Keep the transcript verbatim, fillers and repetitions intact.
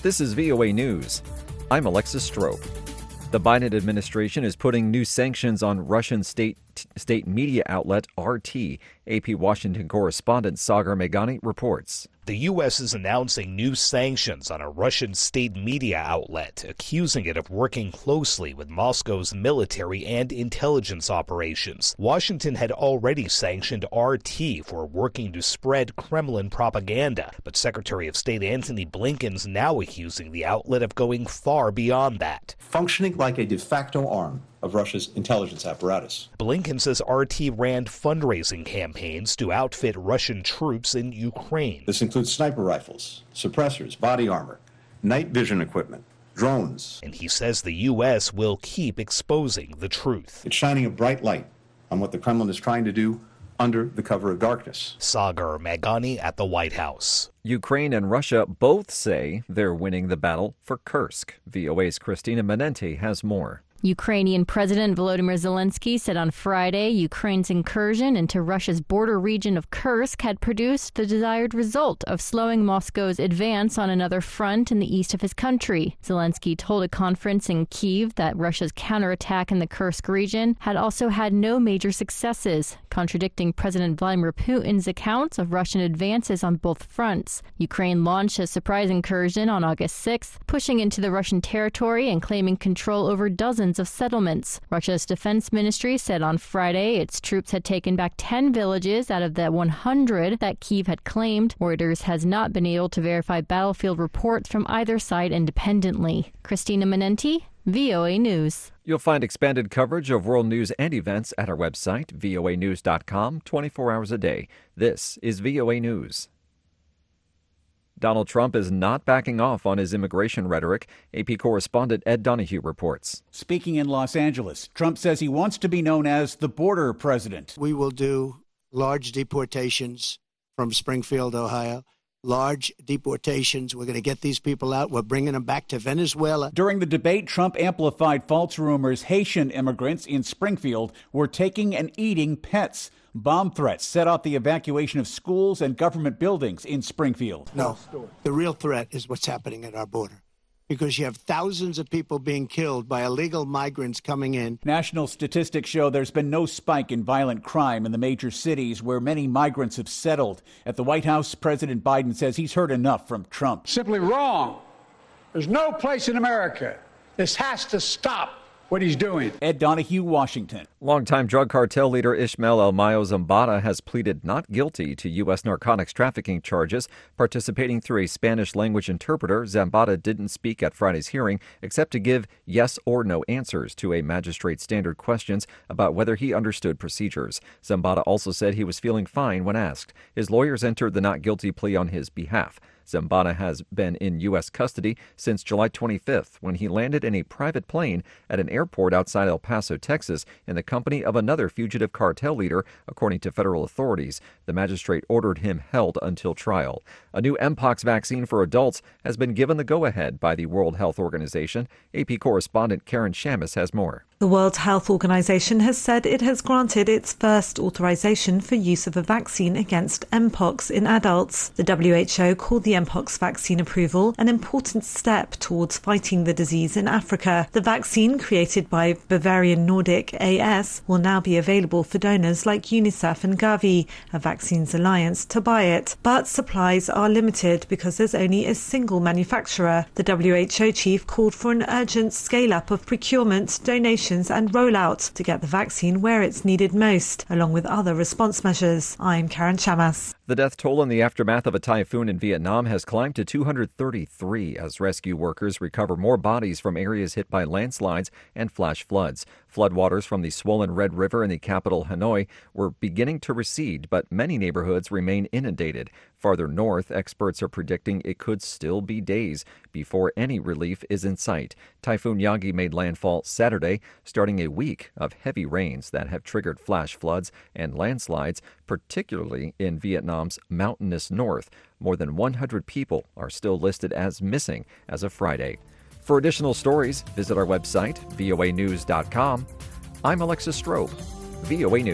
This is V O A News. I'm Alexis Strope. The Biden administration is putting new sanctions on Russian state state media outlet R T. A P Washington correspondent Sagar Meghani reports. The U S is announcing new sanctions on a Russian state media outlet, accusing it of working closely with Moscow's military and intelligence operations. Washington had already sanctioned R T for working to spread Kremlin propaganda, but Secretary of State Antony Blinken's now accusing the outlet of going far beyond that. Functioning like a de facto arm of Russia's intelligence apparatus. Blinken says R T ran fundraising campaigns to outfit Russian troops in Ukraine. This includes sniper rifles, suppressors, body armor, night vision equipment, drones. And he says the U S will keep exposing the truth. It's shining a bright light on what the Kremlin is trying to do under the cover of darkness. Sagar Meghani at the White House. Ukraine and Russia both say they're winning the battle for Kursk. V O A's Christina Menente has more. Ukrainian President Volodymyr Zelensky said on Friday Ukraine's incursion into Russia's border region of Kursk had produced the desired result of slowing Moscow's advance on another front in the east of his country. Zelensky told a conference in Kyiv that Russia's counterattack in the Kursk region had also had no major successes, contradicting President Vladimir Putin's accounts of Russian advances on both fronts. Ukraine launched a surprise incursion on August sixth, pushing into the Russian territory and claiming control over dozens of settlements. Russia's defense ministry said on Friday its troops had taken back ten villages out of the one hundred that Kyiv had claimed. Reuters has not been able to verify battlefield reports from either side independently. Christina Menente, V O A News. You'll find expanded coverage of world news and events at our website, V O A news dot com, twenty-four hours a day. This is V O A News. Donald Trump is not backing off on his immigration rhetoric. A P correspondent Ed Donahue reports. Speaking in Los Angeles, Trump says he wants to be known as the border president. We will do large deportations from Springfield, Ohio. Large deportations. We're going to get these people out. We're bringing them back to Venezuela. During the debate, Trump amplified false rumors Haitian immigrants in Springfield were taking and eating pets. Bomb threats set off the evacuation of schools and government buildings in Springfield. No, the real threat is what's happening at our border, because you have thousands of people being killed by illegal migrants coming in. National statistics show there's been no spike in violent crime in the major cities where many migrants have settled. At the White House, President Biden says he's heard enough from Trump. Simply wrong. There's no place in America. This has to stop. What he's doing. Ed Donahue, Washington. Longtime drug cartel leader Ishmael El Mayo Zambada has pleaded not guilty to U S narcotics trafficking charges. Participating through a Spanish-language interpreter, Zambada didn't speak at Friday's hearing except to give yes or no answers to a magistrate's standard questions about whether he understood procedures. Zambada also said he was feeling fine when asked. His lawyers entered the not guilty plea on his behalf. Zambada has been in U S custody since July twenty-fifth when he landed in a private plane at an airport outside El Paso, Texas, in the company of another fugitive cartel leader, according to federal authorities. The magistrate ordered him held until trial. A new Mpox vaccine for adults has been given the go-ahead by the World Health Organization. A P correspondent Karen Shamus has more. The World Health Organization has said it has granted its first authorization for use of a vaccine against Mpox in adults. The W H O called the Mpox vaccine approval an important step towards fighting the disease in Africa. The vaccine, created by Bavarian Nordic A S, will now be available for donors like UNICEF and Gavi, a vaccines alliance, to buy it. But supplies are limited because there's only a single manufacturer. The W H O chief called for an urgent scale-up of procurement, donations and rollout to get the vaccine where it's needed most, along with other response measures. I'm Karen Shamas. The death toll in the aftermath of a typhoon in Vietnam has climbed to two hundred thirty-three as rescue workers recover more bodies from areas hit by landslides and flash floods. Floodwaters from the swollen Red River in the capital, Hanoi, were beginning to recede, but many neighborhoods remain inundated. Farther north, experts are predicting it could still be days before any relief is in sight. Typhoon Yagi made landfall Saturday, starting a week of heavy rains that have triggered flash floods and landslides, particularly in Vietnam's mountainous north. More than one hundred people are still listed as missing as of Friday. For additional stories, visit our website, V O A news dot com. I'm Alexis Strope, V O A News.